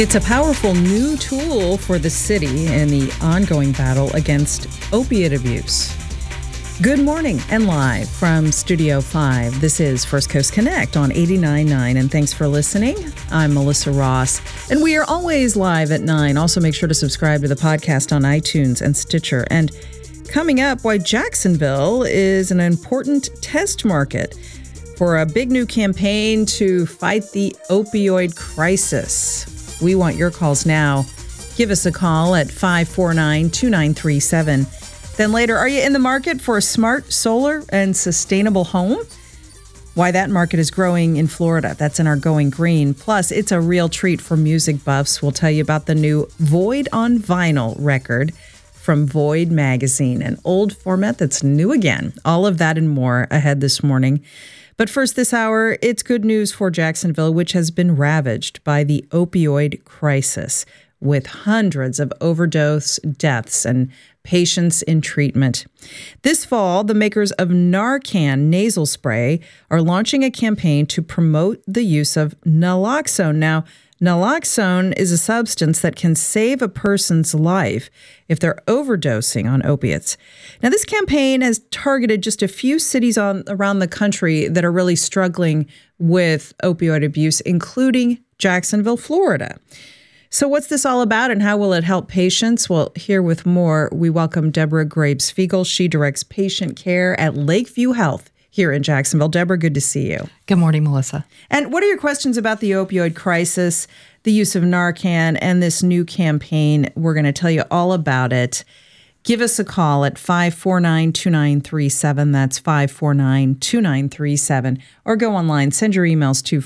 It's a powerful new tool for the city in the ongoing battle against opiate abuse. Good morning and live from Studio 5. This is First Coast Connect on 89.9, and thanks for listening. I'm Melissa Ross, and we are always live at 9. Also, make sure to subscribe to the podcast on iTunes and Stitcher. And coming up, why Jacksonville is an important test market for a big new campaign to fight the opioid crisis. We want your calls now. Give us a call at 549-2937. Then later, are you in the market for a smart, solar, and sustainable home? Why that market is growing in Florida. That's in our Going Green. Plus, it's a real treat for music buffs. We'll tell you about the new Void on Vinyl record from Void Magazine, an old format that's new again. All of that and more ahead this morning. But first this hour, it's good news for Jacksonville, which has been ravaged by the opioid crisis, with hundreds of overdose deaths and patients in treatment. This fall, the makers of Narcan nasal spray are launching a campaign to promote the use of naloxone. Now, naloxone is a substance that can save a person's life if they're overdosing on opiates. Now, this campaign has targeted just a few cities around the country that are really struggling with opioid abuse, including Jacksonville, Florida. So what's this all about and how will it help patients? Well, here with more, we welcome Deborah Graves-Fiegel. She directs patient care at Lakeview Health here in Jacksonville. Deborah, good to see you. Good morning, Melissa. And what are your questions about the opioid crisis, the use of Narcan, and this new campaign? We're going to tell you all about it. Give us a call at 549-2937. That's 549-2937. Or go online. Send your emails to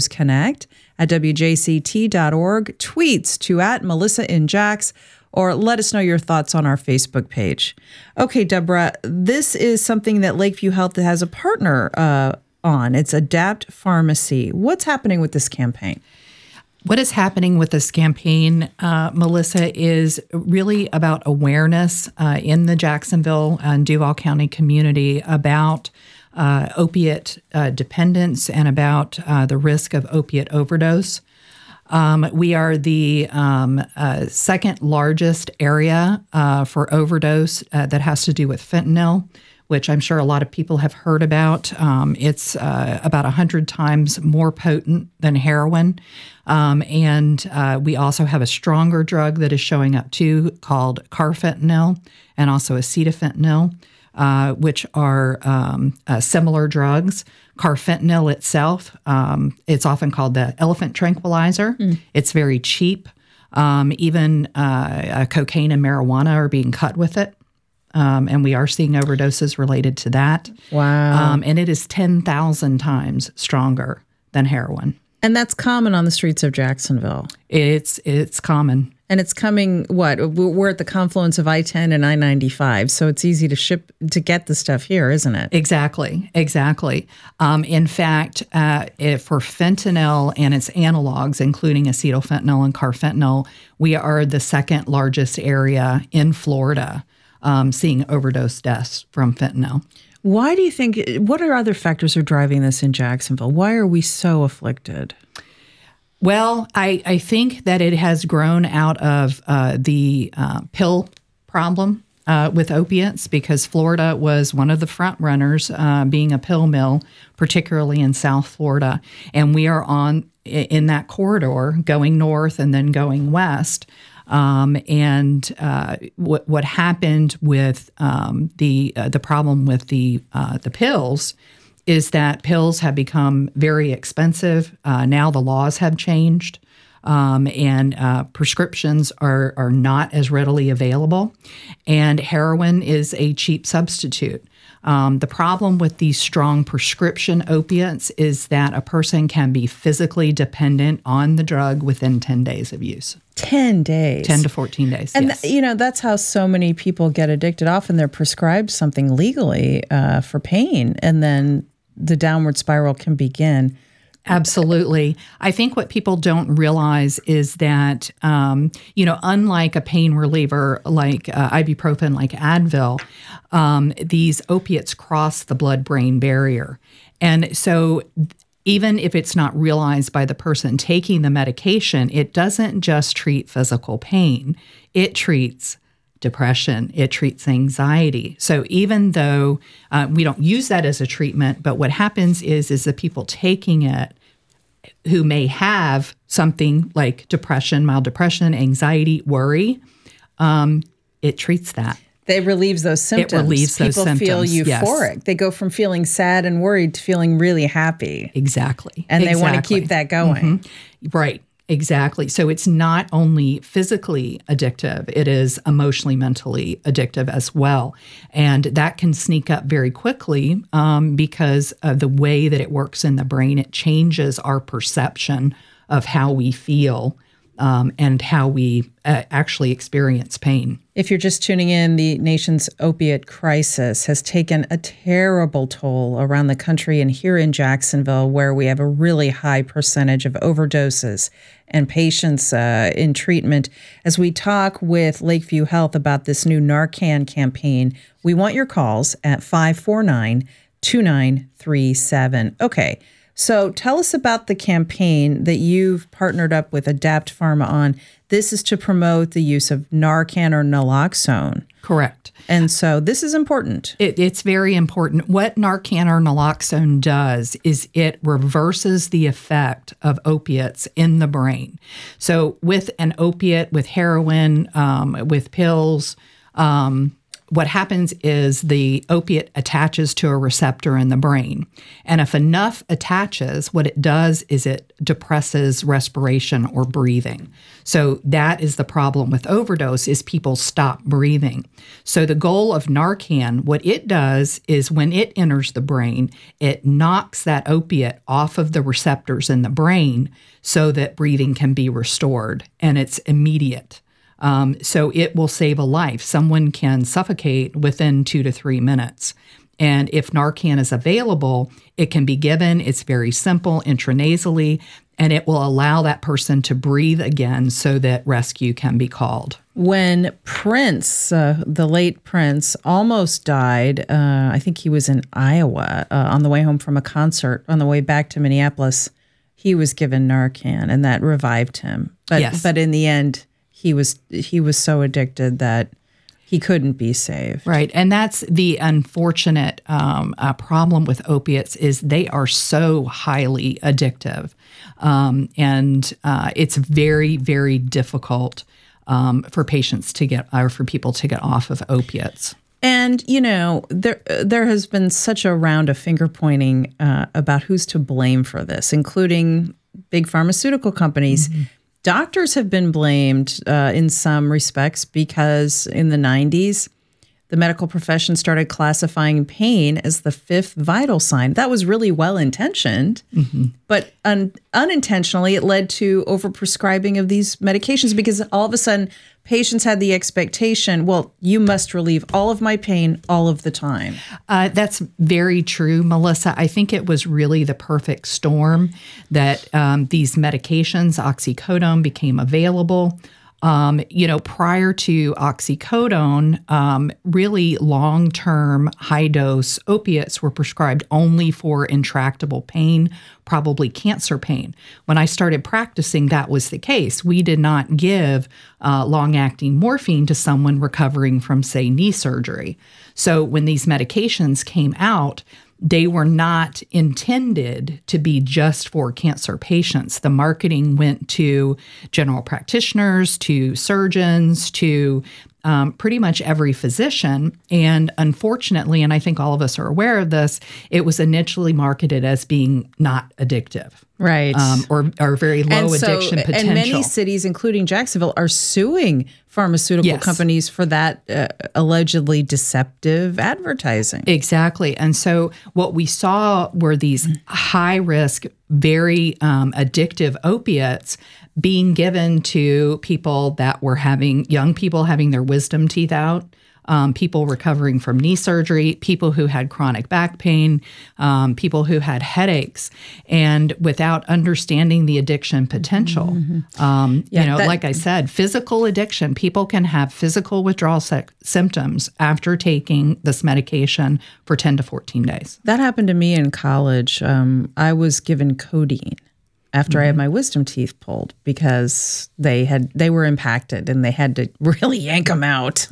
firstcoastconnect@wjct.org. Tweets to @MelissaInJax. Or let us know your thoughts on our Facebook page. Okay, Deborah, this is something that Lakeview Health has a partner on. It's Adapt Pharmacy. What's happening with this campaign? What is happening with this campaign, Melissa, is really about awareness in the Jacksonville and Duval County community about opiate dependence and about the risk of opiate overdose. We are the second largest area for overdose that has to do with fentanyl, which I'm sure a lot of people have heard about. It's about 100 times more potent than heroin. And we also have a stronger drug that is showing up too called carfentanil and also acetafentanil, which are similar drugs. Carfentanil itself, it's often called the elephant tranquilizer. It's very cheap. Even cocaine and marijuana are being cut with it. And we are seeing overdoses related to that. Wow. And it is 10,000 times stronger than heroin. And that's common on the streets of Jacksonville. It's common. And it's coming, we're at the confluence of I-10 and I-95, so it's easy to get the stuff here, isn't it? Exactly. In fact, for fentanyl and its analogs, including acetylfentanyl and carfentanil, we are the second largest area in Florida seeing overdose deaths from fentanyl. Why do you think, what are other factors are driving this in Jacksonville? Why are we so afflicted? Well, I think that it has grown out of the pill problem with opiates because Florida was one of the front runners being a pill mill, particularly in South Florida. And we are in that corridor going north and then going west. What happened with the problem with the pills is that pills have become very expensive. Now the laws have changed, and prescriptions are not as readily available, and heroin is a cheap substitute. The problem with these strong prescription opiates is that a person can be physically dependent on the drug within 10 days of use. 10 days. 10 to 14 days, and yes. That's how so many people get addicted. Often they're prescribed something legally for pain, and then the downward spiral can begin. Absolutely. I think what people don't realize is that, unlike a pain reliever like ibuprofen, like Advil, these opiates cross the blood-brain barrier. And so even if it's not realized by the person taking the medication, it doesn't just treat physical pain. It treats depression. It treats anxiety. So even though we don't use that as a treatment, but what happens is the people taking it who may have something like depression, mild depression, anxiety, worry, it treats that. It relieves those symptoms. It relieves those symptoms. People feel euphoric. Yes. They go from feeling sad and worried to feeling really happy. Exactly. And they want to keep that going. Mm-hmm. Right. Exactly. So it's not only physically addictive, it is emotionally, mentally addictive as well. And that can sneak up very quickly because of the way that it works in the brain. It changes our perception of how we feel and how we actually experience pain. If you're just tuning in, the nation's opiate crisis has taken a terrible toll around the country and here in Jacksonville, where we have a really high percentage of overdoses and patients in treatment. As we talk with Lakeview Health about this new Narcan campaign, we want your calls at 549-2937. Okay. So tell us about the campaign that you've partnered up with Adapt Pharma on. This is to promote the use of Narcan or naloxone. Correct. And so this is important. It's very important. What Narcan or naloxone does is it reverses the effect of opiates in the brain. So with an opiate, with heroin, with pills, what happens is the opiate attaches to a receptor in the brain. And if enough attaches, what it does is it depresses respiration or breathing. So that is the problem with overdose, is people stop breathing. So the goal of Narcan, what it does is when it enters the brain, it knocks that opiate off of the receptors in the brain so that breathing can be restored, and it's immediate. So it will save a life. Someone can suffocate within 2 to 3 minutes. And if Narcan is available, it can be given. It's very simple, intranasally, and it will allow that person to breathe again so that rescue can be called. When Prince, the late Prince, almost died, I think he was in Iowa on the way home from a concert, on the way back to Minneapolis, he was given Narcan, and that revived him. But in the end, he was so addicted that he couldn't be saved. Right. And that's the unfortunate problem with opiates, is they are so highly addictive. And it's very, very difficult for patients to get, or for people to get off of opiates. And, you know, there has been such a round of finger pointing about who's to blame for this, including big pharmaceutical companies. Mm-hmm. Doctors have been blamed in some respects because in the 90s, the medical profession started classifying pain as the fifth vital sign. That was really well-intentioned, but unintentionally it led to overprescribing of these medications because all of a sudden patients had the expectation, well, you must relieve all of my pain all of the time. That's very true, Melissa. I think it was really the perfect storm that these medications, oxycodone, became available. Prior to oxycodone, really long-term high-dose opiates were prescribed only for intractable pain, probably cancer pain. When I started practicing, that was the case. We did not give long-acting morphine to someone recovering from, say, knee surgery. So when these medications came out, they were not intended to be just for cancer patients. The marketing went to general practitioners, to surgeons, to pretty much every physician. And unfortunately, and I think all of us are aware of this, it was initially marketed as being not addictive. Right. Or very low addiction potential. And many cities, including Jacksonville, are suing pharmaceutical companies for that allegedly deceptive advertising. Exactly. And so what we saw were these high-risk, very addictive opiates being given to people that were young people having their wisdom teeth out, people recovering from knee surgery, people who had chronic back pain, people who had headaches, and without understanding the addiction potential. Like I said, physical addiction, people can have physical withdrawal symptoms after taking this medication for 10 to 14 days. That happened to me in college. I was given codeine after I had my wisdom teeth pulled because they were impacted and they had to really yank them out.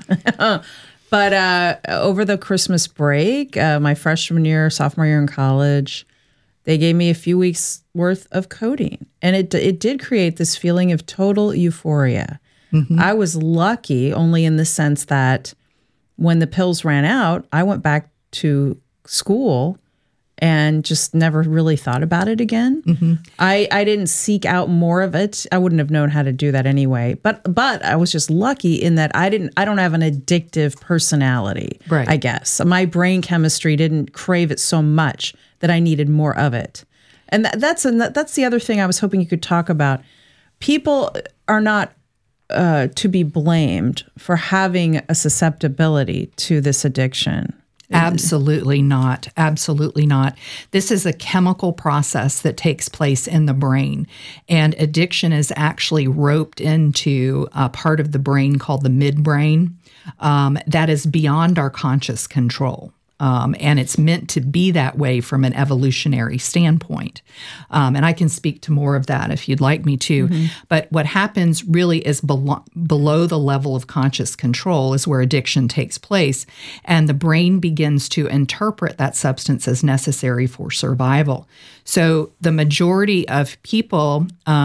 But over the Christmas break, my sophomore year in college, they gave me a few weeks worth of codeine, and it did create this feeling of total euphoria. I was lucky only in the sense that when the pills ran out, I went back to school and just never really thought about it again. I didn't seek out more of it. I wouldn't have known how to do that anyway. But I was just lucky in that I don't have an addictive personality, right. I guess. My brain chemistry didn't crave it so much that I needed more of it. And that's the other thing I was hoping you could talk about. People are not to be blamed for having a susceptibility to this addiction. Absolutely not. Absolutely not. This is a chemical process that takes place in the brain, and addiction is actually roped into a part of the brain called the midbrain that is beyond our conscious control. And it's meant to be that way from an evolutionary standpoint. And I can speak to more of that if you'd like me to. But what happens really is below the level of conscious control is where addiction takes place. And the brain begins to interpret that substance as necessary for survival. So the majority of people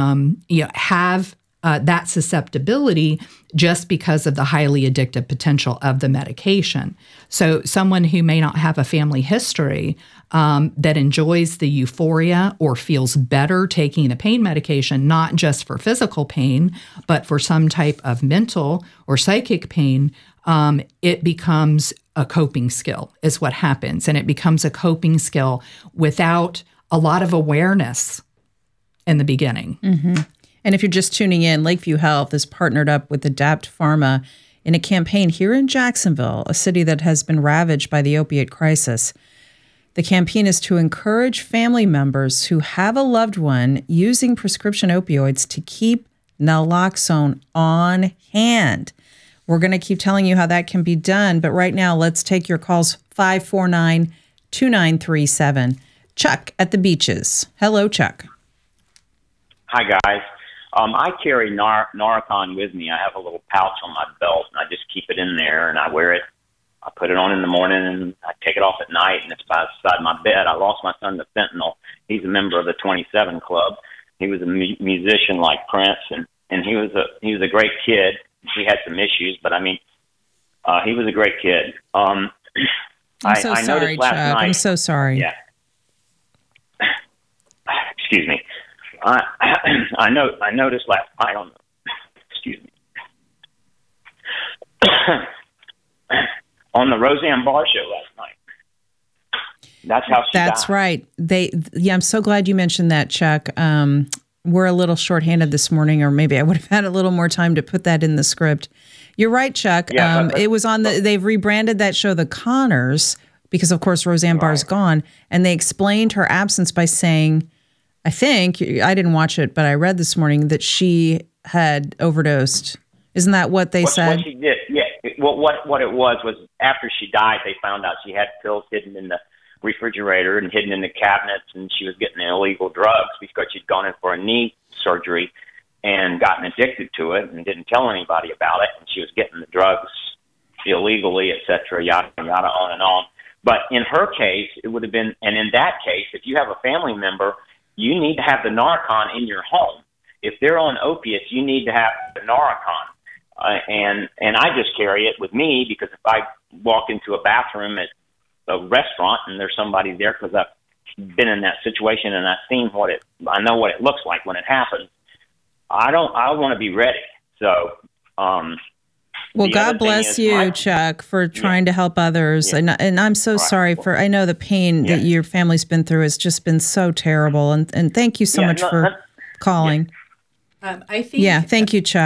have that susceptibility just because of the highly addictive potential of the medication. So someone who may not have a family history that enjoys the euphoria or feels better taking the pain medication, not just for physical pain, but for some type of mental or psychic pain, it becomes a coping skill is what happens. And it becomes a coping skill without a lot of awareness in the beginning. And if you're just tuning in, Lakeview Health is partnered up with Adapt Pharma in a campaign here in Jacksonville, a city that has been ravaged by the opiate crisis. The campaign is to encourage family members who have a loved one using prescription opioids to keep naloxone on hand. We're going to keep telling you how that can be done, but right now, let's take your calls. 549-2937. Chuck at the Beaches. Hello, Chuck. Hi, guys. I carry Narcan with me. I have a little pouch on my belt, and I just keep it in there, and I wear it. I put it on in the morning, and I take it off at night, and it's by the side of my bed. I lost my son to fentanyl. He's a member of the 27 Club. He was a musician like Prince, and he was a great kid. He had some issues, but I mean, he was a great kid. I'm so sorry, Chuck. I'm so sorry. Yeah. Excuse me. I noticed last night on the Roseanne Barr show last night. That's how she died. That's right. I'm so glad you mentioned that, Chuck. We're a little shorthanded this morning, or maybe I would have had a little more time to put that in the script. You're right, Chuck. Yeah, it was on they've rebranded that show The Conners because, of course, Roseanne Barr's gone, and they explained her absence by saying, I think, I didn't watch it, but I read this morning that she had overdosed. Isn't that what they said? What she did, yeah. What it was after she died, they found out she had pills hidden in the refrigerator and hidden in the cabinets, and she was getting illegal drugs because she'd gone in for a knee surgery and gotten addicted to it and didn't tell anybody about it, and she was getting the drugs illegally, et cetera, yada, yada, on and on. But in her case, it would have been, and in that case, if you have a family member, you need to have the Narcan in your home. If they're on opiates, you need to have the Narcan. And I just carry it with me because if I walk into a bathroom at a restaurant and there's somebody there, because I've been in that situation and I've seen I know what it looks like when it happens. I want to be ready. So, well, God bless you, Chuck, for trying to help others. Yeah. And I'm so sorry I know the pain that your family's been through has just been so terrible. And thank you so much for calling. I think. Thank you, Chuck.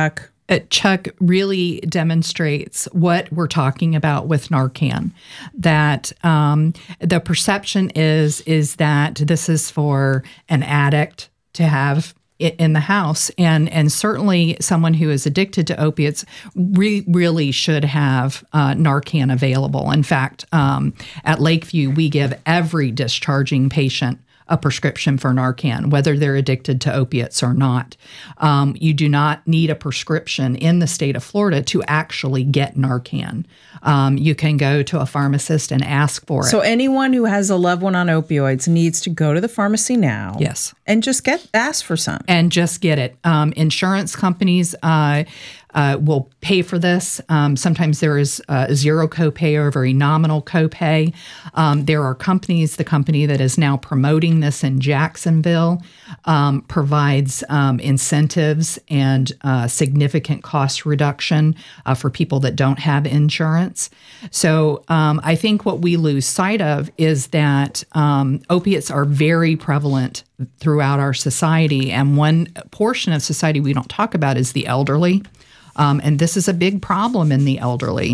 Chuck really demonstrates what we're talking about with Narcan, that the perception is that this is for an addict to have in the house, and certainly someone who is addicted to opiates really should have Narcan available. In fact, at Lakeview, we give every discharging patient a prescription for Narcan, whether they're addicted to opiates or not. You do not need a prescription in the state of Florida to actually get Narcan. You can go to a pharmacist and ask for it. So anyone who has a loved one on opioids needs to go to the pharmacy now. Yes. And just ask for some. And just get it. Insurance companies will pay for this. Sometimes there is a zero copay or a very nominal copay. There are companies, the company that is now promoting this in Jacksonville provides incentives and significant cost reduction for people that don't have insurance. So I think what we lose sight of is that opiates are very prevalent throughout our society. And one portion of society we don't talk about is the elderly. And this is a big problem in the elderly.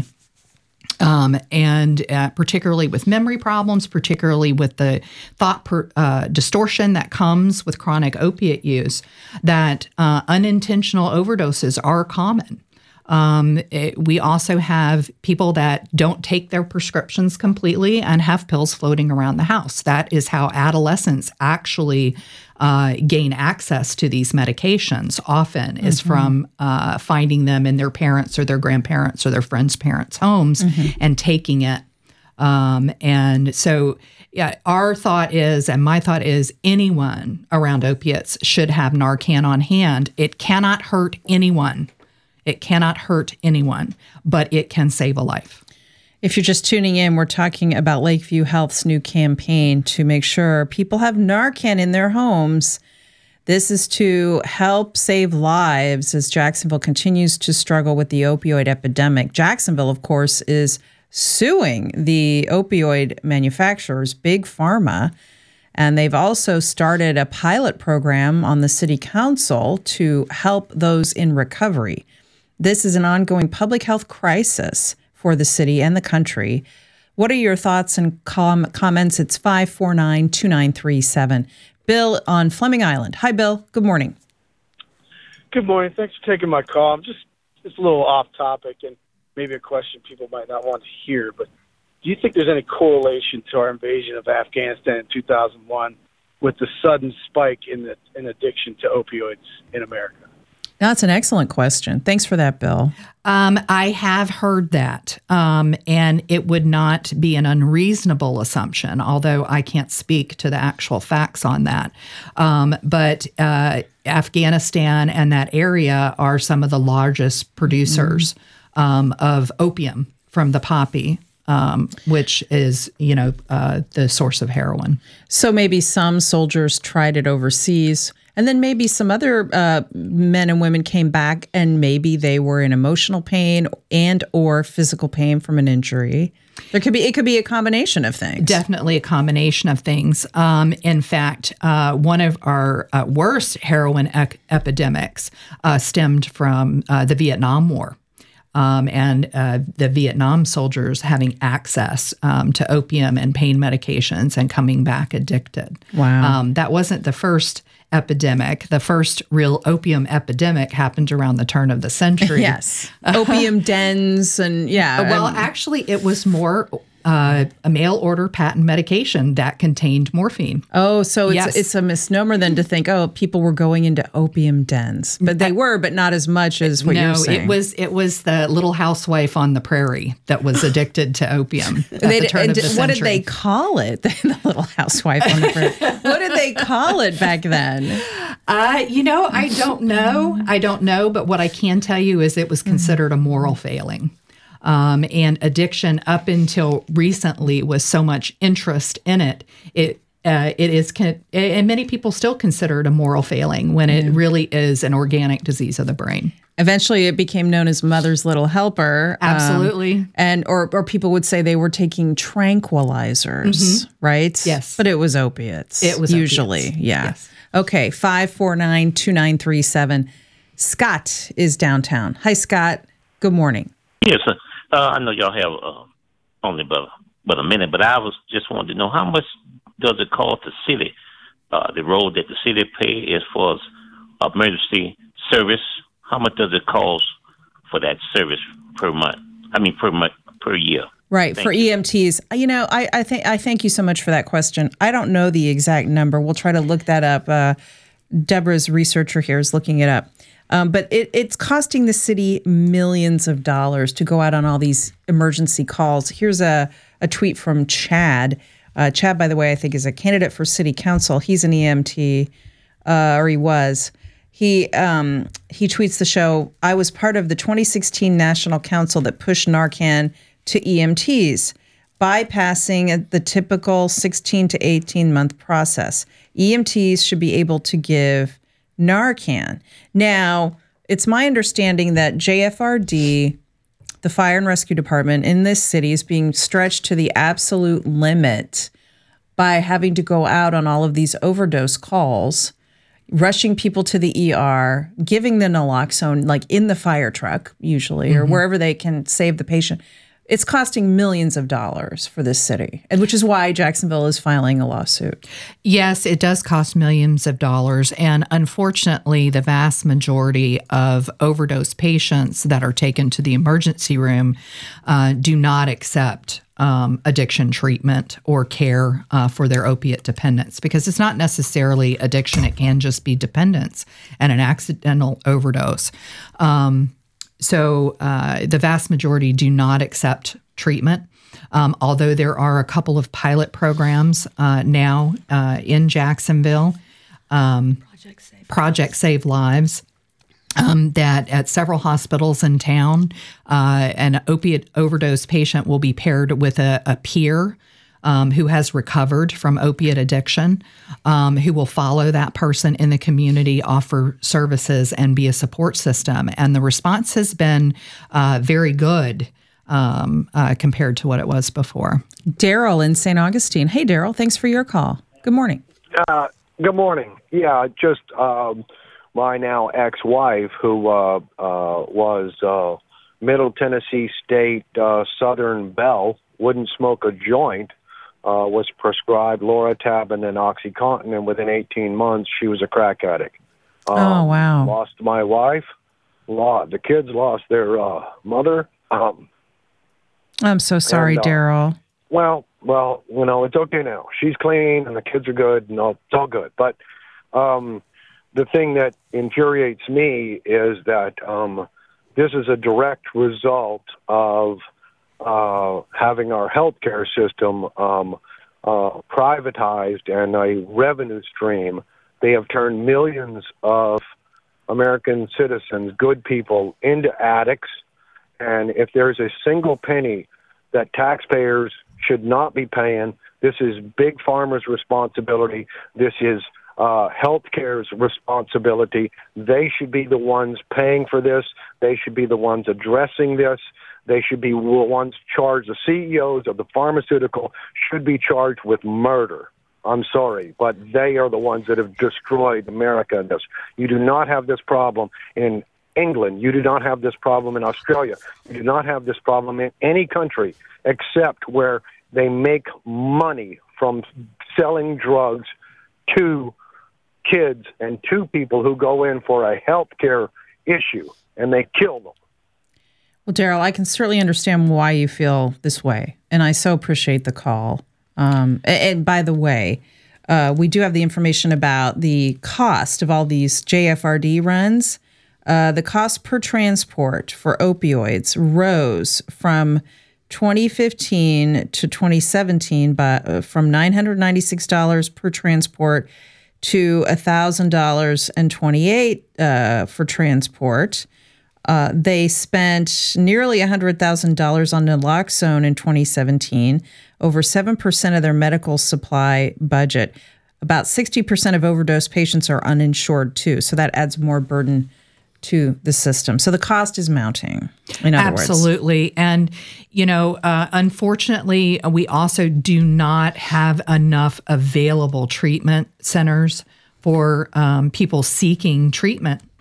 And particularly with memory problems, particularly with the thought distortion that comes with chronic opiate use, that unintentional overdoses are common. We also have people that don't take their prescriptions completely and have pills floating around the house. That is how adolescents actually gain access to these medications often, is from finding them in their parents' or their grandparents' or their friends' parents' homes and taking it. And so our thought is, and my thought is, anyone around opiates should have Narcan on hand. It cannot hurt anyone. It cannot hurt anyone, but it can save a life. If you're just tuning in, we're talking about Lakeview Health's new campaign to make sure people have Narcan in their homes. This is to help save lives as Jacksonville continues to struggle with the opioid epidemic. Jacksonville, of course, is suing the opioid manufacturers, Big Pharma, and they've also started a pilot program on the city council to help those in recovery. This is an ongoing public health crisis for the city and the country. What are your thoughts and comments? It's 549-2937. Bill on Fleming Island. Hi, Bill. Good morning. Good morning. Thanks for taking my call. I'm just a little off topic and maybe a question people might not want to hear, but do you think there's any correlation to our invasion of Afghanistan in 2001 with the sudden spike in addiction to opioids in America? That's an excellent question. Thanks for that, Bill. I have heard that, and it would not be an unreasonable assumption, although I can't speak to the actual facts on that. But Afghanistan and that area are some of the largest producers of opium from the poppy. Which is, the source of heroin. So maybe some soldiers tried it overseas, and then maybe some other men and women came back, and maybe they were in emotional pain and or physical pain from an injury. It could be a combination of things. Definitely a combination of things. In fact, one of our worst heroin epidemics stemmed from the Vietnam War. And the Vietnam soldiers having access to opium and pain medications and coming back addicted. Wow. That wasn't the first epidemic. The first real opium epidemic happened around the turn of the century. Yes. Opium dens and Well, actually, it was more a mail order patent medication that contained morphine. Oh, so it's a misnomer then to think, people were going into opium dens. But they were, but not as much as what you're saying. No, it was the little housewife on the prairie that was addicted to opium at the turn of the century. What did they call it? The little housewife on the prairie. What did they call it back then? I don't know. I don't know, but what I can tell you is it was considered a moral failing. And addiction up until recently was so much interest in it. It is, and many people still consider it a moral failing when it really is an organic disease of the brain. Eventually, it became known as Mother's Little Helper. Absolutely. Or people would say they were taking tranquilizers, right? Yes. But it was opiates. It was usually, opiates. yeah. Yes. Okay, 549-2937. Scott is downtown. Hi, Scott. Good morning. Yes, I know y'all have only but a minute, but I was just wanted to know how much does it cost the city, the road that the city pay as far as emergency service? How much does it cost for that service per month? Per year. Right, for EMTs. You know, I thank you so much for that question. I don't know the exact number. We'll try to look that up. Deborah's researcher here is looking it up. But it's costing the city millions of dollars to go out on all these emergency calls. Here's a tweet from Chad. Chad, by the way, I think is a candidate for city council. He's an EMT, or he was. He tweets the show, I was part of the 2016 National Council that pushed Narcan to EMTs, bypassing the typical 16 to 18-month process. EMTs should be able to give Narcan. Now, it's my understanding that JFRD, the fire and rescue department in this city, is being stretched to the absolute limit by having to go out on all of these overdose calls, rushing people to the ER, giving them naloxone, like in the fire truck usually, or wherever they can save the patient. It's costing millions of dollars for this city, and which is why Jacksonville is filing a lawsuit. Yes, it does cost millions of dollars. And unfortunately, the vast majority of overdose patients that are taken to the emergency room do not accept addiction treatment or care for their opiate dependence, because it's not necessarily addiction. It can just be dependence and an accidental overdose. So the vast majority do not accept treatment, although there are a couple of pilot programs now in Jacksonville, Project Save Lives, that at several hospitals in town, an opiate overdose patient will be paired with a peer who has recovered from opiate addiction, who will follow that person in the community, offer services, and be a support system. And the response has been very good compared to what it was before. Daryl in St. Augustine. Hey, Daryl, thanks for your call. Good morning. Good morning. Yeah, just my now ex-wife, who was Middle Tennessee State Southern Belle, wouldn't smoke a joint, was prescribed Loratabin and OxyContin, and within 18 months, she was a crack addict. Oh, wow. Lost my wife. The kids lost their mother. I'm so sorry, Daryl. Well, it's okay now. She's clean, and the kids are good. No, it's all good. But the thing that infuriates me is that this is a direct result of having our healthcare system privatized and a revenue stream. They have turned millions of American citizens, good people, into addicts. And if there's a single penny that taxpayers should not be paying, this is Big Pharma's responsibility. This is healthcare's responsibility. They should be the ones paying for this. They should be the ones addressing this. They should be the ones charged. The CEOs of the pharmaceutical should be charged with murder. I'm sorry, but they are the ones that have destroyed America in this. You do not have this problem in England. You do not have this problem in Australia. You do not have this problem in any country except where they make money from selling drugs to kids and to people who go in for a health care issue, and they kill them. Well, Daryl, I can certainly understand why you feel this way, and I so appreciate the call. And by the way, we do have the information about the cost of all these JFRD runs. The cost per transport for opioids rose from 2015 to 2017 from $996 per transport to $1,000.28 for transport. They spent nearly $100,000 on naloxone in 2017, over 7% of their medical supply budget. About 60% of overdose patients are uninsured, too, so that adds more burden to the system. So the cost is mounting, in other words. Absolutely. And, unfortunately, we also do not have enough available treatment centers for people seeking treatment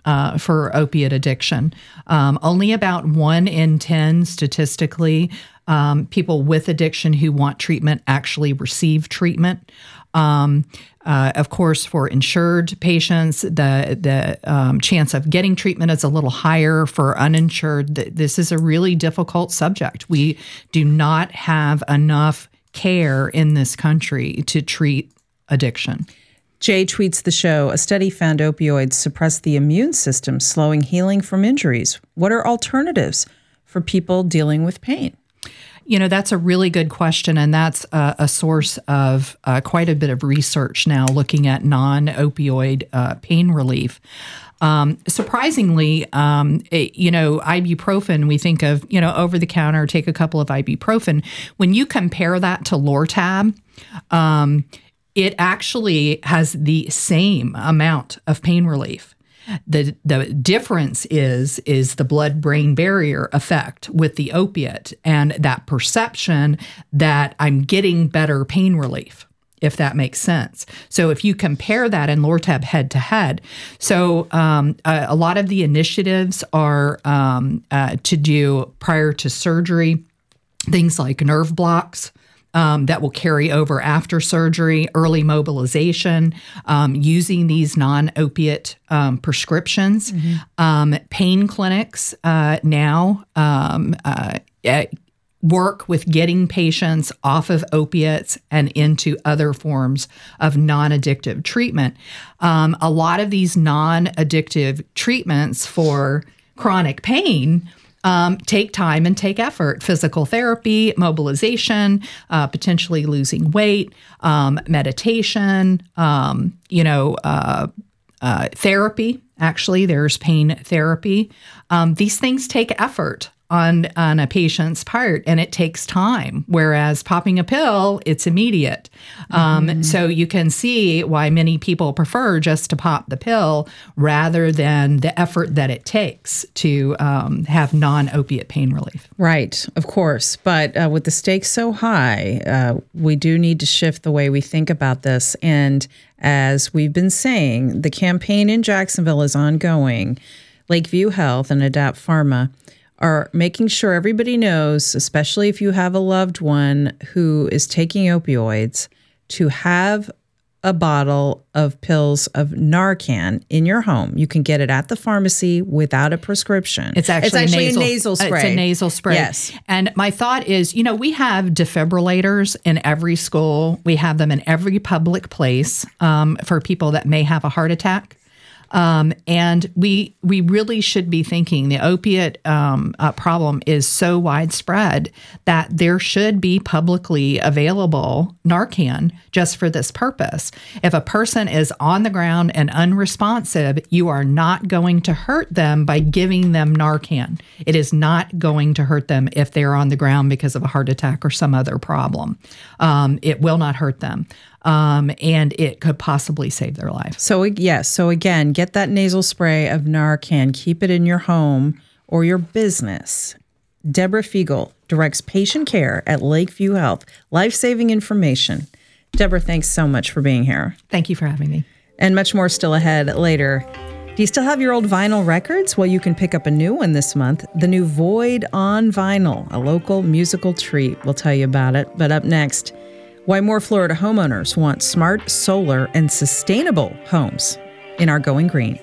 for opiate addiction. Only about 1 in 10 statistically people with addiction who want treatment actually receive treatment. Of course, for insured patients, the chance of getting treatment is a little higher. For uninsured, this is a really difficult subject. We do not have enough care in this country to treat addiction. Jay tweets the show, a study found opioids suppress the immune system, slowing healing from injuries. What are alternatives for people dealing with pain? That's a really good question, and that's a source of quite a bit of research now looking at non-opioid pain relief. Surprisingly, ibuprofen, we think of, over the counter, take a couple of ibuprofen. When you compare that to Lortab, it actually has the same amount of pain relief. The difference is the blood-brain barrier effect with the opiate and that perception that I'm getting better pain relief, if that makes sense. So if you compare that in Lortab head-to-head, so a lot of the initiatives are to do prior to surgery, things like nerve blocks, that will carry over after surgery, early mobilization, using these non-opiate prescriptions. Pain clinics now work with getting patients off of opiates and into other forms of non-addictive treatment. A lot of these non-addictive treatments for chronic pain take time and take effort. Physical therapy, mobilization, potentially losing weight, meditation, therapy. Actually, there's pain therapy. These things take effort on a patient's part, and it takes time, whereas popping a pill, it's immediate. So you can see why many people prefer just to pop the pill rather than the effort that it takes to have non-opiate pain relief. Right, of course. But with the stakes so high, we do need to shift the way we think about this. And as we've been saying, the campaign in Jacksonville is ongoing. Lakeview Health and Adapt Pharma are making sure everybody knows, especially if you have a loved one who is taking opioids, to have a bottle of pills of Narcan in your home. You can get it at the pharmacy without a prescription. It's actually a nasal spray. It's a nasal spray. Yes. And my thought is, we have defibrillators in every school. We have them in every public place for people that may have a heart attack. And we really should be thinking the opiate problem is so widespread that there should be publicly available Narcan just for this purpose. If a person is on the ground and unresponsive, you are not going to hurt them by giving them Narcan. It is not going to hurt them if they're on the ground because of a heart attack or some other problem. It will not hurt them. And it could possibly save their life. So again, get that nasal spray of Narcan. Keep it in your home or your business. Deborah Fiegel directs patient care at Lakeview Health. Life-saving information. Deborah, thanks so much for being here. Thank you for having me. And much more still ahead later. Do you still have your old vinyl records? Well, you can pick up a new one this month. The new Void on Vinyl, a local musical treat. We'll tell you about it. But up next, why more Florida homeowners want smart, solar, and sustainable homes in our Going Green.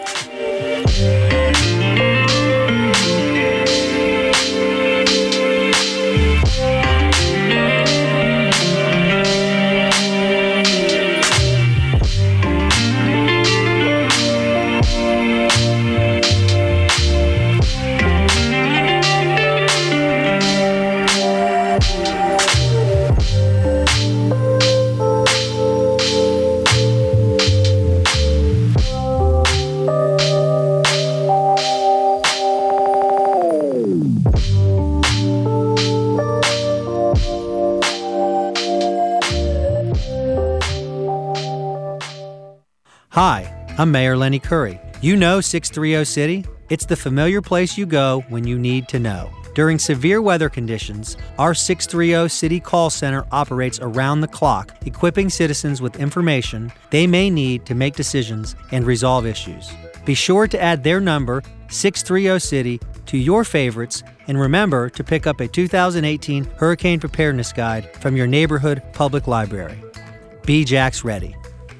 Hi, I'm Mayor Lenny Curry. You know 630 City? It's the familiar place you go when you need to know. During severe weather conditions, our 630 City Call Center operates around the clock, equipping citizens with information they may need to make decisions and resolve issues. Be sure to add their number, 630-CITY, to your favorites, and remember to pick up a 2018 Hurricane Preparedness Guide from your neighborhood public library. Be Jax ready.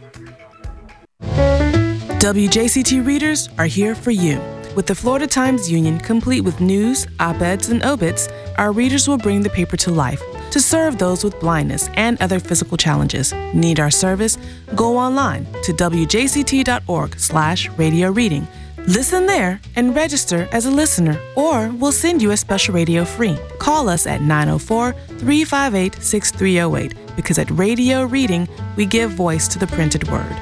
WJCT readers are here for you. With the Florida Times Union complete with news, op-eds, and obits, our readers will bring the paper to life to serve those with blindness and other physical challenges. Need our service? Go online to wjct.org/radio reading. Listen there and register as a listener, or we'll send you a special radio free. Call us at 904-358-6308, because at Radio Reading, we give voice to the printed word.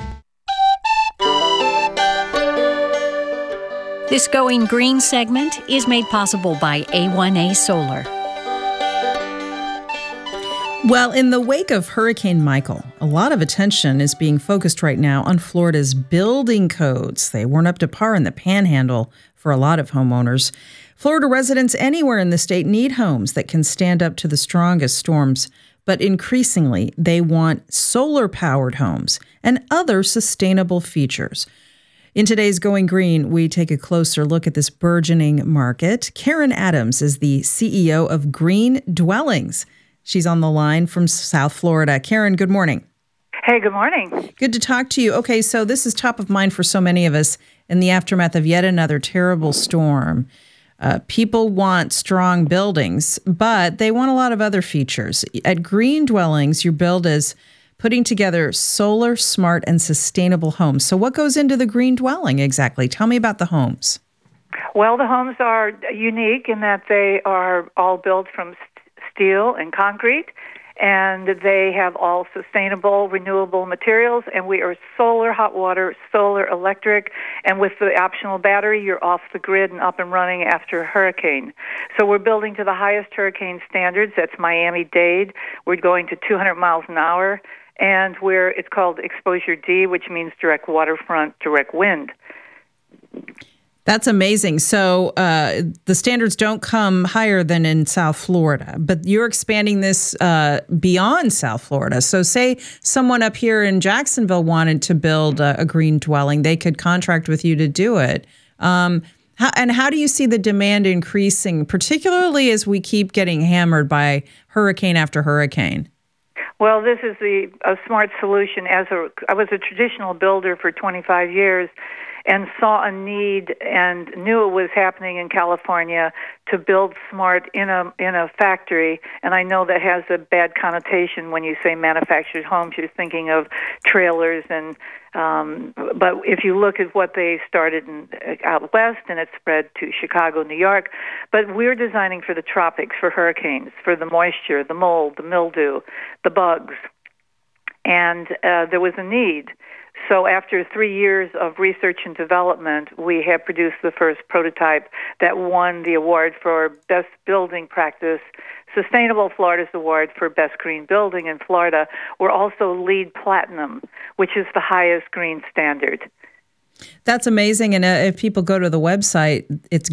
This Going Green segment is made possible by A1A Solar. Well, in the wake of Hurricane Michael, a lot of attention is being focused right now on Florida's building codes. They weren't up to par in the Panhandle for a lot of homeowners. Florida residents anywhere in the state need homes that can stand up to the strongest storms, but increasingly they want solar-powered homes and other sustainable features. In today's Going Green, we take a closer look at this burgeoning market. Karen Adams is the CEO of Green Dwellings. She's on the line from South Florida. Karen, good morning. Hey, good morning. Good to talk to you. Okay, so this is top of mind for so many of us in the aftermath of yet another terrible storm. People want strong buildings, but they want a lot of other features. At Green Dwellings, your build is putting together solar, smart, and sustainable homes. So what goes into the Green Dwelling exactly? Tell me about the homes. Well, the homes are unique in that they are all built from steel and concrete, and they have all sustainable, renewable materials, and we are solar, hot water, solar, electric, and with the optional battery, you're off the grid and up and running after a hurricane. So we're building to the highest hurricane standards. That's Miami-Dade. We're going to 200 miles an hour, and it's called Exposure D, which means direct waterfront, direct wind. That's amazing. So the standards don't come higher than in South Florida, but you're expanding this beyond South Florida. So say someone up here in Jacksonville wanted to build a green dwelling, they could contract with you to do it. How do you see the demand increasing, particularly as we keep getting hammered by hurricane after hurricane? Well, this is a smart solution. I was a traditional builder for 25 years, and saw a need and knew it was happening in California to build smart in a factory. And I know that has a bad connotation when you say manufactured homes. You're thinking of trailers and but if you look at what they started out west and it spread to Chicago, New York, but we're designing for the tropics, for hurricanes, for the moisture, the mold, the mildew, the bugs. And there was a need. So after 3 years of research and development, we have produced the first prototype that won the award for Best Building Practice, Sustainable Florida's Award for Best Green Building in Florida. We're also LEED Platinum, which is the highest green standard. That's amazing. And if people go to the website, it's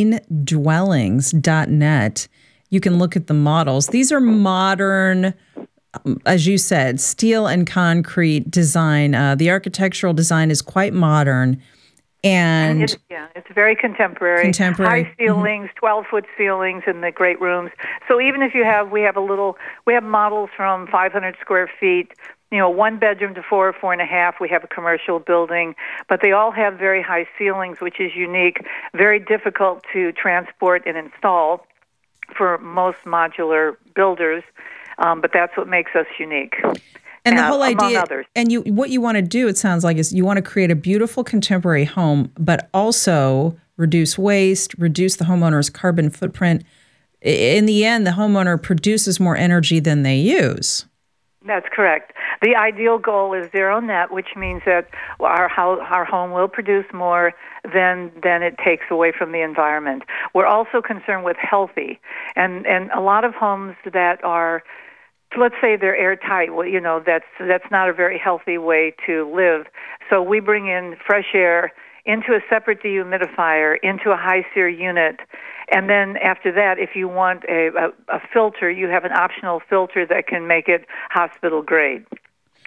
greendwellings.net. You can look at the models. These are modern, as you said, steel and concrete design. The architectural design is quite modern. And it's very contemporary. High ceilings, 12-foot ceilings in the great rooms. So even if we have models from 500 square feet, one bedroom to 4 or 4.5. We have a commercial building, but they all have very high ceilings, which is unique, very difficult to transport and install for most modular builders. But that's what makes us unique. And the whole idea, and what you want to do, it sounds like, is you want to create a beautiful contemporary home, but also reduce waste, reduce the homeowner's carbon footprint. In the end, the homeowner produces more energy than they use. That's correct. The ideal goal is zero net, which means that our home will produce more than it takes away from the environment. We're also concerned with healthy, and a lot of homes that are, let's say they're airtight. Well, that's not a very healthy way to live. So we bring in fresh air into a separate dehumidifier, into a high SEER unit. And then after that, if you want a filter, you have an optional filter that can make it hospital grade.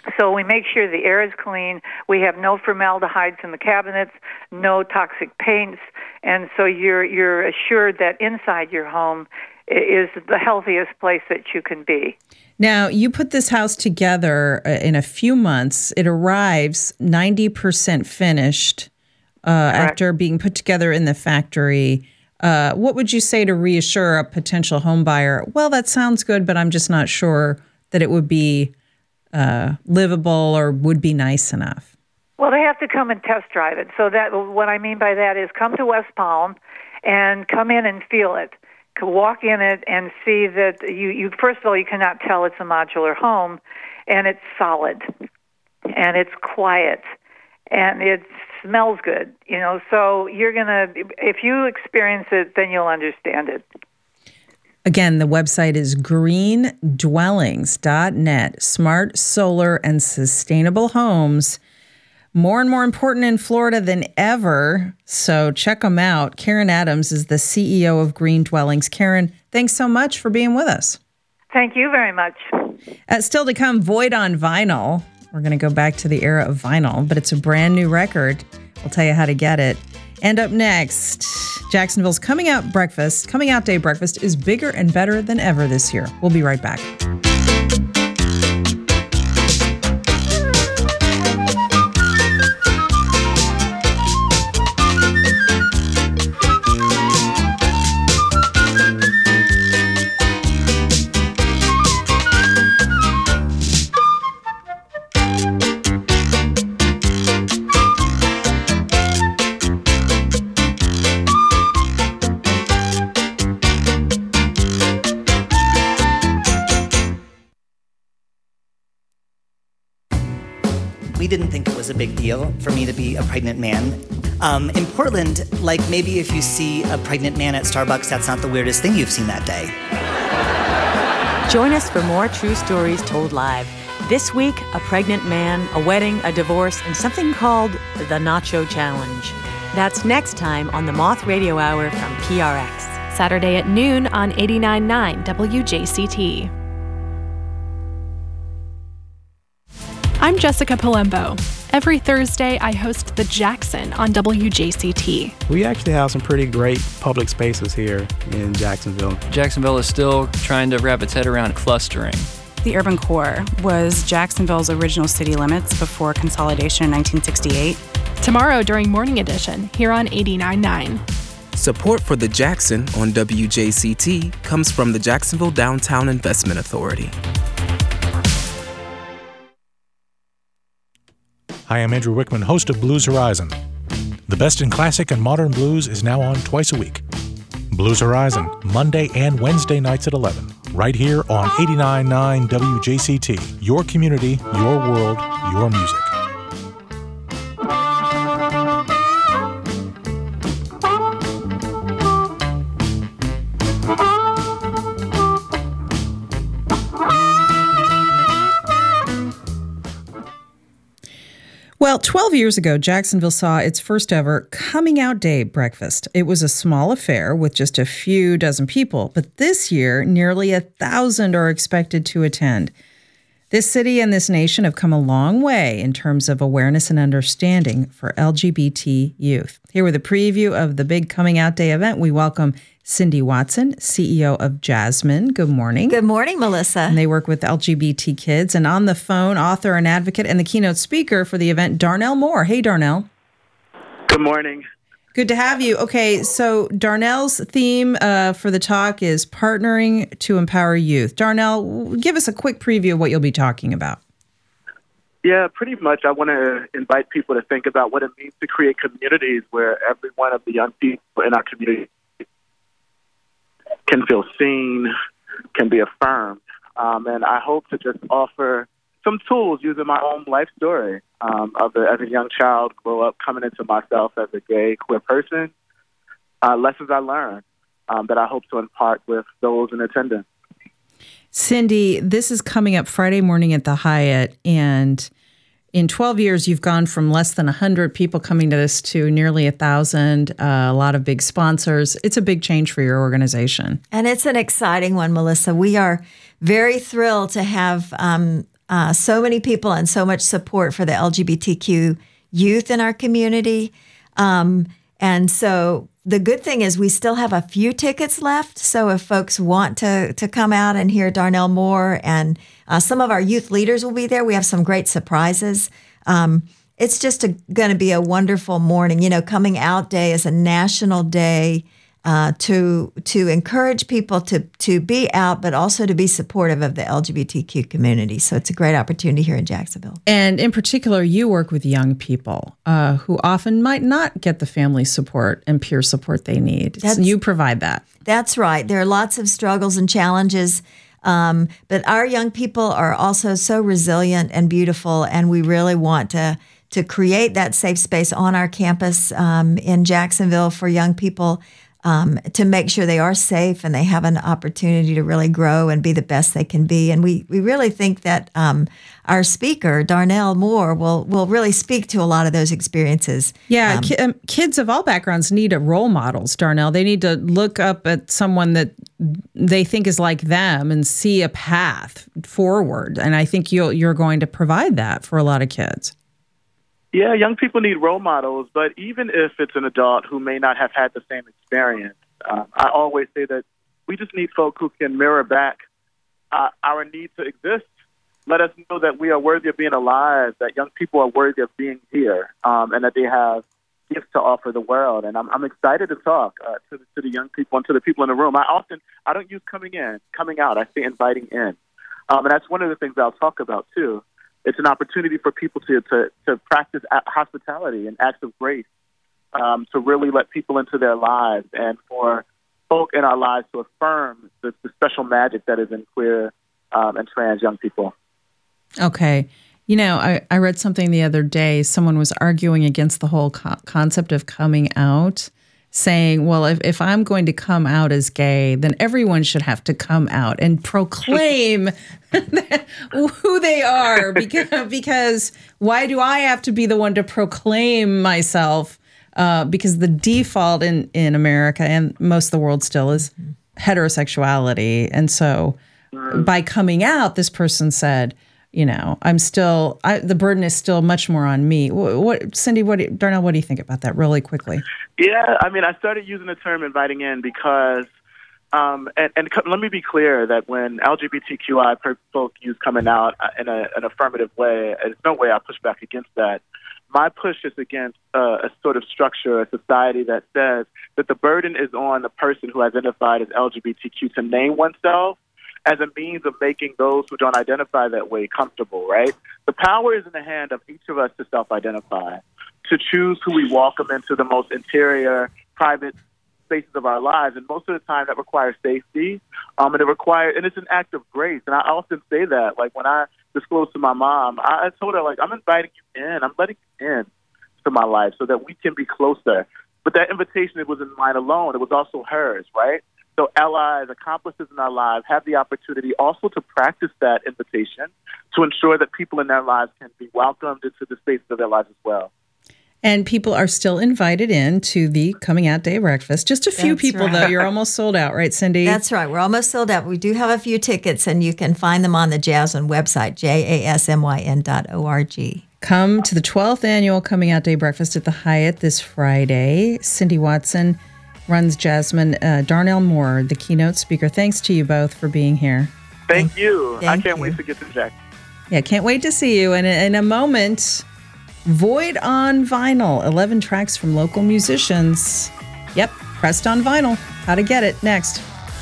So we make sure the air is clean. We have no formaldehydes in the cabinets, no toxic paints, and so you're assured that inside your home is the healthiest place that you can be. Now, you put this house together in a few months. It arrives 90% finished after being put together in the factory. What would you say to reassure a potential home buyer? Well, that sounds good, but I'm just not sure that it would be livable or would be nice enough. Well, they have to come and test drive it. So that what I mean by that is come to West Palm and come in and feel it. Walk in it and see that you first of all, you cannot tell it's a modular home, and it's solid, and it's quiet, and it smells good, so you're going to, if you experience it, then you'll understand it. Again, the website is greendwellings.net. Smart, solar, and sustainable homes. More and more important in Florida than ever, so check them out. Karen Adams is the CEO of Green Dwellings. Karen, thanks so much for being with us. Thank you very much. Still to come, Void on Vinyl. We're going to go back to the era of vinyl, but it's a brand new record. We'll tell you how to get it. And up next, Jacksonville's Coming Out Day breakfast is bigger and better than ever this year. We'll be right back. We didn't think it was a big deal for me to be a pregnant man. In Portland, like maybe if you see a pregnant man at Starbucks, that's not the weirdest thing you've seen that day. Join us for more true stories told live. This week, a pregnant man, a wedding, a divorce, and something called the Nacho Challenge. That's next time on the Moth Radio Hour from PRX. Saturday at noon on 89.9 WJCT. I'm Jessica Palembo. Every Thursday, I host The Jackson on WJCT. We actually have some pretty great public spaces here in Jacksonville. Jacksonville is still trying to wrap its head around clustering. The urban core was Jacksonville's original city limits before consolidation in 1968. Tomorrow during Morning Edition, here on 89.9. Support for The Jackson on WJCT comes from the Jacksonville Downtown Investment Authority. Hi, I'm Andrew Wickman, host of Blues Horizon. The best in classic and modern blues is now on twice a week. Blues Horizon, Monday and Wednesday nights at 11, right here on 89.9 WJCT. Your community, your world, your music. Well, 12 years ago, Jacksonville saw its first ever Coming Out Day breakfast. It was a small affair with just a few dozen people, but this year, nearly 1,000 are expected to attend. This city and this nation have come a long way in terms of awareness and understanding for LGBT youth. Here with a preview of the big Coming Out Day event, we welcome Cindy Watson, CEO of Jasmine. Good morning. Good morning, Melissa. And they work with LGBT kids. And on the phone, author and advocate and the keynote speaker for the event, Darnell Moore. Hey, Darnell. Good morning. Good to have you. Okay, so Darnell's theme for the talk is partnering to empower youth. Darnell, give us a quick preview of what you'll be talking about. Yeah, pretty much. I want to invite people to think about what it means to create communities where every one of the young people in our community can feel seen, can be affirmed. And I hope to just offer some tools using my own life story as a young child, grow up coming into myself as a gay, queer person, lessons I learned that I hope to impart with those in attendance. Cindy, this is coming up Friday morning at the Hyatt, and in 12 years, you've gone from less than 100 people coming to this to nearly 1,000, a lot of big sponsors. It's a big change for your organization. And it's an exciting one, Melissa. We are very thrilled to have so many people and so much support for the LGBTQ youth in our community. And so the good thing is we still have a few tickets left. So if folks want to come out and hear Darnell Moore, and some of our youth leaders will be there. We have some great surprises. It's just going to be a wonderful morning. You know, Coming Out Day is a national day to encourage people to be out, but also to be supportive of the LGBTQ community. So it's a great opportunity here in Jacksonville. And in particular, you work with young people who often might not get the family support and peer support they need. So you provide that. That's right. There are lots of struggles and challenges, but our young people are also so resilient and beautiful, and we really want to create that safe space on our campus in Jacksonville for young people, to make sure they are safe and they have an opportunity to really grow and be the best they can be. And we really think that our speaker, Darnell Moore, will really speak to a lot of those experiences. Yeah, kids of all backgrounds need role models, Darnell. They need to look up at someone that they think is like them and see a path forward. And I think you're going to provide that for a lot of kids. Yeah, young people need role models, but even if it's an adult who may not have had the same experience, I always say that we just need folk who can mirror back our need to exist. Let us know that we are worthy of being alive, that young people are worthy of being here, and that they have gifts to offer the world. And I'm excited to talk to the young people and to the people in the room. I don't use coming out. I say inviting in. And that's one of the things I'll talk about, too. It's an opportunity for people to practice hospitality and acts of grace, to really let people into their lives, and for folk in our lives to affirm the special magic that is in queer and trans young people. Okay. You know, I read something the other day. Someone was arguing against the whole concept of coming out, saying, well, if I'm going to come out as gay, then everyone should have to come out and proclaim who they are. Because why do I have to be the one to proclaim myself? Because the default in America and most of the world still is heterosexuality. And so by coming out, this person said, you know, the burden is still much more on me. Cindy, Darnell, what do you think about that really quickly? Yeah, I mean, I started using the term inviting in because, and let me be clear that when LGBTQI folk use coming out in an affirmative way, there's no way I push back against that. My push is against a sort of structure, a society that says that the burden is on the person who identified as LGBTQ to name oneself as a means of making those who don't identify that way comfortable, right? The power is in the hand of each of us to self-identify, to choose who we welcome into the most interior, private spaces of our lives. And most of the time that requires safety, and it's an act of grace. And I often say that, like when I disclosed to my mom, I told her, like, I'm inviting you in, I'm letting you in to my life so that we can be closer. But that invitation, it wasn't mine alone, it was also hers, right? So allies, accomplices in our lives have the opportunity also to practice that invitation to ensure that people in their lives can be welcomed into the spaces of their lives as well. And people are still invited in to the Coming Out Day breakfast. Just a few people, though. You're almost sold out, right, Cindy? That's right. We're almost sold out. We do have a few tickets, and you can find them on the Jasmine website, jasmyn.org. Come to the 12th annual Coming Out Day breakfast at the Hyatt this Friday. Cindy Watson runs Jasmine. Darnell Moore, the keynote speaker. Thanks to you both for being here. Thank you. I can't wait to get to Jack. Yeah, can't wait to see you. And in a moment, Void on Vinyl, 11 tracks from local musicians. Yep, pressed on vinyl. How to get it next.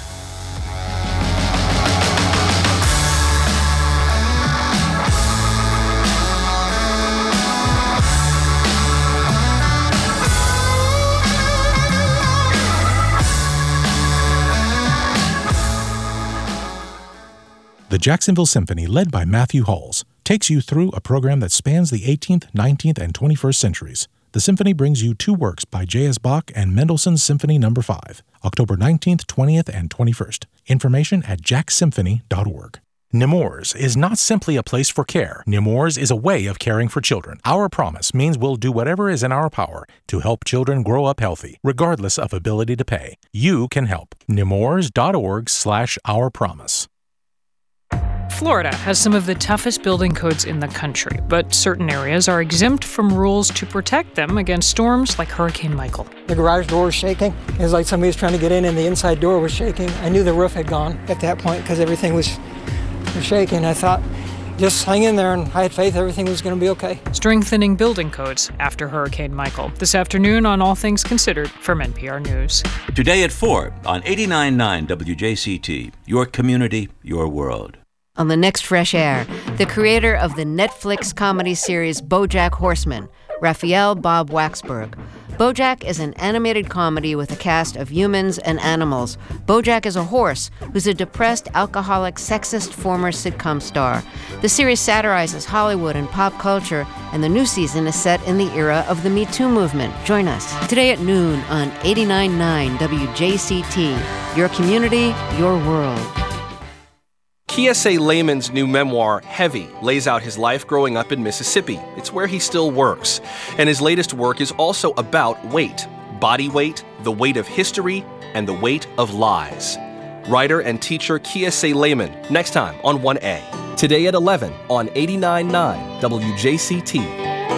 The Jacksonville Symphony, led by Matthew Halls, takes you through a program that spans the 18th, 19th, and 21st centuries. The symphony brings you two works by J.S. Bach and Mendelssohn's Symphony No. 5, October 19th, 20th, and 21st. Information at jacksymphony.org. Nemours is not simply a place for care. Nemours is a way of caring for children. Our promise means we'll do whatever is in our power to help children grow up healthy, regardless of ability to pay. You can help. Nemours.org/ourpromise. Florida has some of the toughest building codes in the country, but certain areas are exempt from rules to protect them against storms like Hurricane Michael. The garage door was shaking. It was like somebody was trying to get in and the inside door was shaking. I knew the roof had gone at that point because everything was shaking. I thought, just hang in there, and I had faith everything was going to be okay. Strengthening building codes after Hurricane Michael. This afternoon on All Things Considered from NPR News. Today at 4 on 89.9 WJCT, your community, your world. On the next Fresh Air, the creator of the Netflix comedy series BoJack Horseman, Raphael Bob Waxberg. BoJack is an animated comedy with a cast of humans and animals. BoJack is a horse who's a depressed, alcoholic, sexist former sitcom star. The series satirizes Hollywood and pop culture, and the new season is set in the era of the Me Too movement. Join us today at noon on 89.9 WJCT. Your community, your world. Kiese Lehman's new memoir, Heavy, lays out his life growing up in Mississippi. It's where he still works. And his latest work is also about weight, body weight, the weight of history, and the weight of lies. Writer and teacher Kiese Lehman, next time on 1A. Today at 11 on 89.9 WJCT.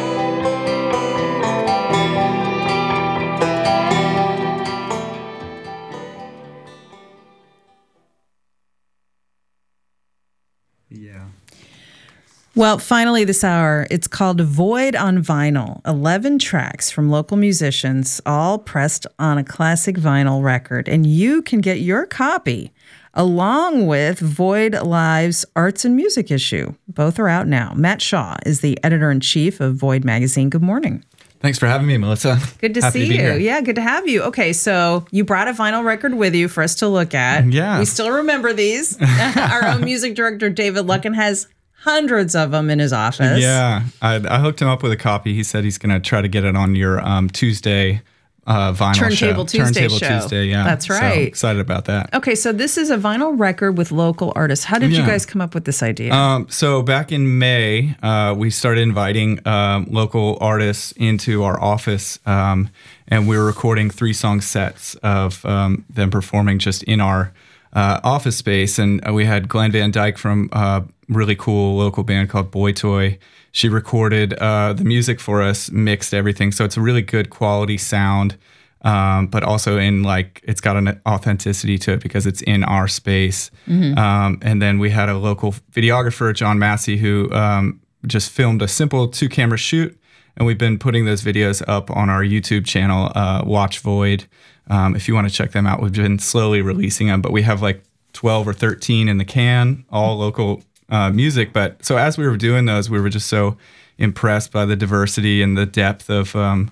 Well, finally this hour, it's called Void on Vinyl. 11 tracks from local musicians, all pressed on a classic vinyl record. And you can get your copy along with Void Live's Arts and Music issue. Both are out now. Matt Shaw is the editor-in-chief of Void magazine. Good morning. Thanks for having me, Melissa. Good to see you. Yeah, good to have you. Okay, so you brought a vinyl record with you for us to look at. Yeah. We still remember these. Our own music director, David Luckin, has hundreds of them in his office. Yeah, I hooked him up with a copy. He said he's going to try to get it on your Tuesday vinyl Turntable show. Tuesday show. Tuesday, yeah. That's right. So excited about that. Okay, so this is a vinyl record with local artists. How did you guys come up with this idea? So back in May, we started inviting local artists into our office, and we were recording 3-song sets of them performing just in our office space. And we had Glenn Van Dyke from really cool local band called Boy Toy. She recorded the music for us, mixed everything. So it's a really good quality sound, but also in it's got an authenticity to it because it's in our space. Mm-hmm. And then we had a local videographer, John Massey, who just filmed a simple 2-camera shoot. And we've been putting those videos up on our YouTube channel, Watch Void. If you want to check them out, we've been slowly releasing them, but we have 12 or 13 in the can, all local music. But so as we were doing those, we were just so impressed by the diversity and the depth of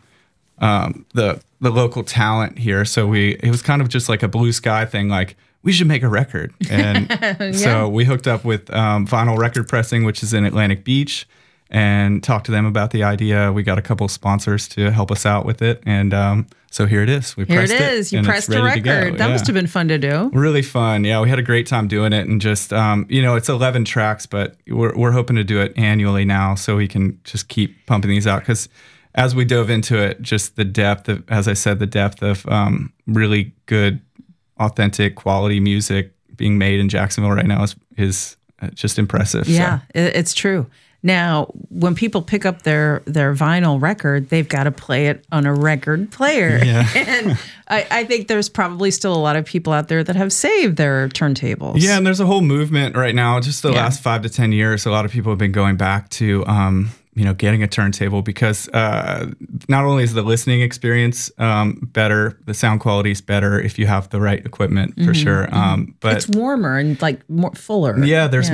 the local talent here. So it was kind of just like a blue sky thing, we should make a record. And so we hooked up with Vinyl Record Pressing, which is in Atlantic Beach, and talked to them about the idea. We got a couple sponsors to help us out with it. And so here it is. We pressed it. Here it is. You pressed a record. That must have been fun to do. Really fun. Yeah, we had a great time doing it. And just, it's 11 tracks, but we're hoping to do it annually now so we can just keep pumping these out. Because as we dove into it, just the depth of, as I said, the depth of really good, authentic, quality music being made in Jacksonville right now is just impressive. Yeah, it's true. Now, when people pick up their vinyl record, they've got to play it on a record player. Yeah. And I think there's probably still a lot of people out there that have saved their turntables. Yeah, and there's a whole movement right now. Just the last 5 to 10 years, a lot of people have been going back to getting a turntable because not only is the listening experience better, the sound quality is better if you have the right equipment for sure. But it's warmer and more fuller. Yeah, there's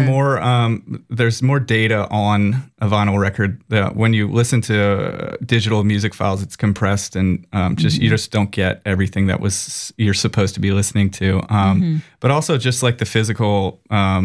more data on a vinyl record. When you listen to digital music files, it's compressed and you just don't get everything that you're supposed to be listening to. But also just the physical,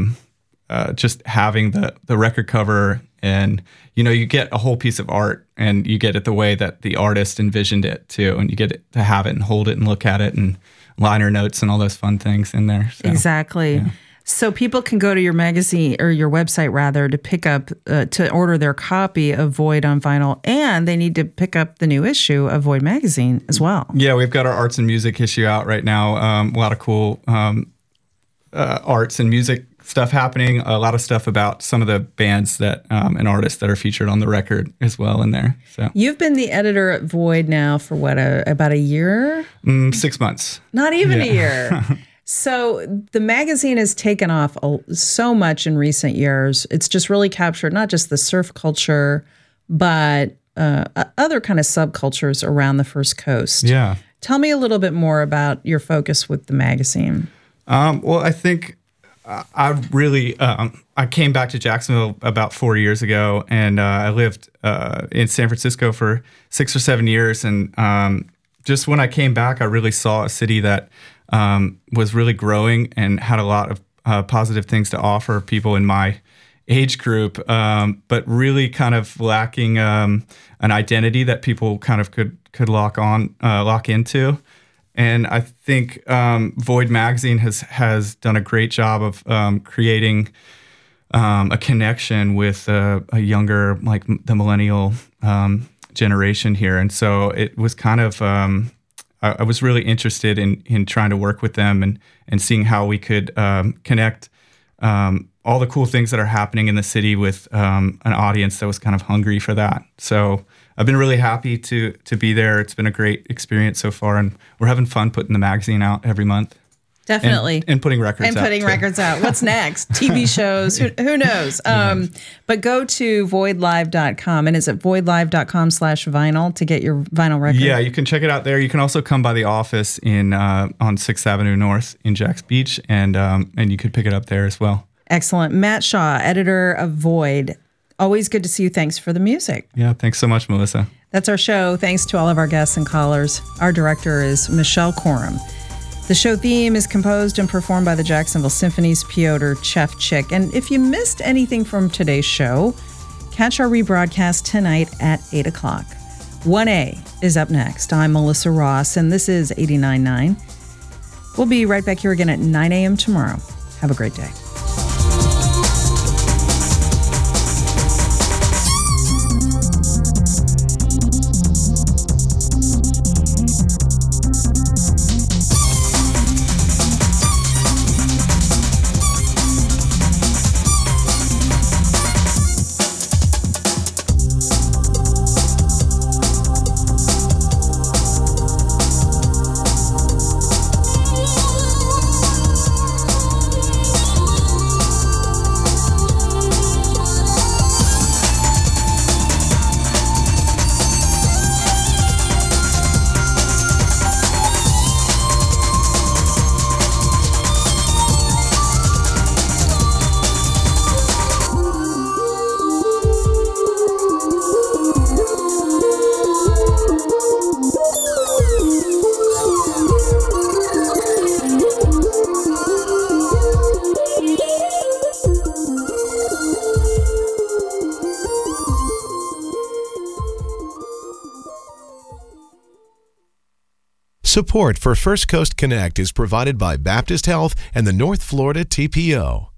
just having the record cover. And, you get a whole piece of art and you get it the way that the artist envisioned it too. And you get it to have it and hold it and look at it and liner notes and all those fun things in there. So, exactly. Yeah. So people can go to your magazine or your website rather to pick up, to order their copy of Void on vinyl, and they need to pick up the new issue of Void magazine as well. Yeah, we've got our arts and music issue out right now. A lot of cool arts and music stuff happening, a lot of stuff about some of the bands that and artists that are featured on the record as well in there. So you've been the editor at Void now for what, about a year? 6 months. Not even a year. So the magazine has taken off so much in recent years. It's just really captured not just the surf culture, but other kind of subcultures around the First Coast. Yeah. Tell me a little bit more about your focus with the magazine. Well, I think I really I came back to Jacksonville about 4 years ago, and I lived in San Francisco for 6 or 7 years. And just when I came back, I really saw a city that was really growing and had a lot of positive things to offer people in my age group, but really kind of lacking an identity that people kind of could lock into. And I think Void Magazine has done a great job of creating a connection with a younger, like the millennial generation here. And so it was kind of I was really interested in trying to work with them and seeing how we could connect all the cool things that are happening in the city with an audience that was kind of hungry for that. So I've been really happy to be there. It's been a great experience so far, and we're having fun putting the magazine out every month. Definitely. And putting records out. And putting records out. What's next? TV shows? Who knows? But go to voidlive.com. And is it voidlive.com/vinyl to get your vinyl record? Yeah, you can check it out there. You can also come by the office on 6th Avenue North in Jacks Beach, and you could pick it up there as well. Excellent. Matt Shaw, editor of Void. Always good to see you. Thanks for the music. Yeah, thanks so much, Melissa. That's our show. Thanks to all of our guests and callers. Our director is Michelle Coram. The show theme is composed and performed by the Jacksonville Symphony's Piotr Chevchik. And if you missed anything from today's show, catch our rebroadcast tonight at 8 o'clock. 1A is up next. I'm Melissa Ross, and this is 89.9. We'll be right back here again at 9 a.m. tomorrow. Have a great day. Support for First Coast Connect is provided by Baptist Health and the North Florida TPO.